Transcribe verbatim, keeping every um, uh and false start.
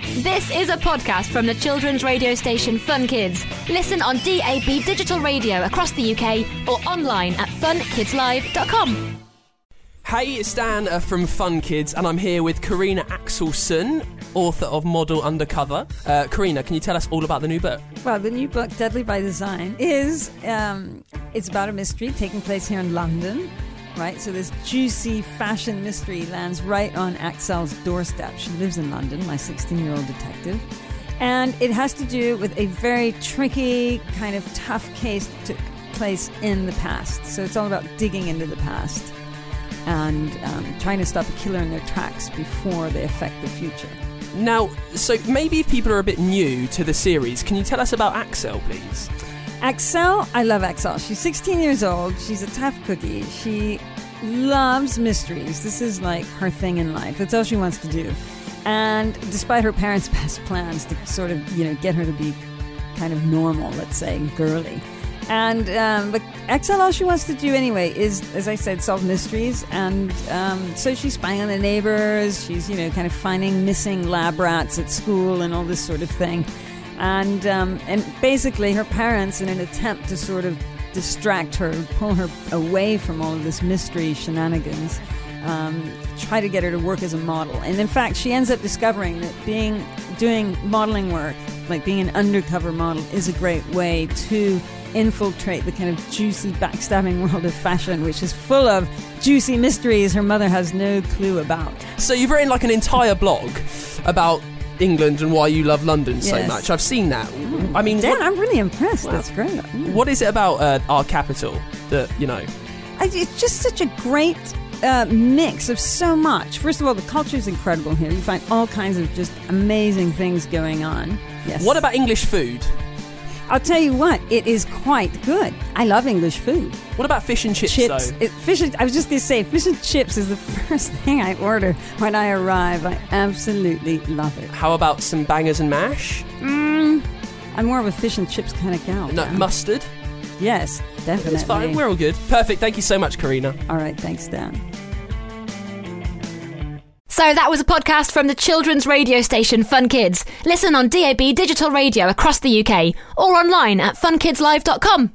This is a podcast from the children's radio station Fun Kids. Listen on D A B digital radio across the U K or online at fun kids live dot com. Hey, it's Dan uh, from Fun Kids, and I'm here with Karina Axelson, author of Model Undercover. Uh, Karina, can you tell us all about the new book? Well, the new book, Deadly by Design, is um, it's about a mystery taking place here in London, right? So this juicy fashion mystery lands right on Axel's doorstep. She lives in London, my sixteen-year-old detective. And it has to do with a very tricky, kind of tough case that took place in the past. So it's all about digging into the past and um, trying to stop a killer in their tracks before they affect the future. Now, so maybe if people are a bit new to the series, can you tell us about Axel, please? Axel, I love Axel. She's sixteen years old. She's a tough cookie. She loves mysteries. This is like her thing in life. That's all she wants to do. And despite her parents' best plans to sort of, you know, get her to be kind of normal, let's say, girly. And, um, but Axel, all she wants to do anyway is, as I said, solve mysteries. And um, so she's spying on the neighbors. She's, you know, kind of finding missing lab rats at school and all this sort of thing. And um, and basically her parents, in an attempt to sort of distract her, pull her away from all of this mystery shenanigans, um, try to get her to work as a model. And in fact, she ends up discovering that being doing modeling work, like being an undercover model, is a great way to infiltrate the kind of juicy, backstabbing world of fashion, which is full of juicy mysteries her mother has no clue about. So you've written like an entire blog about England and why you love London so Yes. much. I've seen that. Mm. I mean, Dan, what, I'm really impressed. Wow. That's great. Yeah. what is it about uh, our capital that, you know... I, it's just such a great uh, mix of so much. First of all, the culture is incredible here. You find all kinds of just amazing things going on. Yes. What about English food? I'll tell you what, it is quite good. I love English food. What about fish and chips, Chips. though? It, fish and, I was just going to say, fish and chips is the first thing I order when I arrive. I absolutely love it. How about some bangers and mash? Mm, I'm more of a fish and chips kind of gal. No, Dan. mustard? Yes, definitely. It's fine, we're all good. Perfect, thank you so much, Karina. All right, thanks, Dan. So that was a podcast from the children's radio station Fun Kids. Listen on D A B digital radio across the U K or online at fun kids live dot com.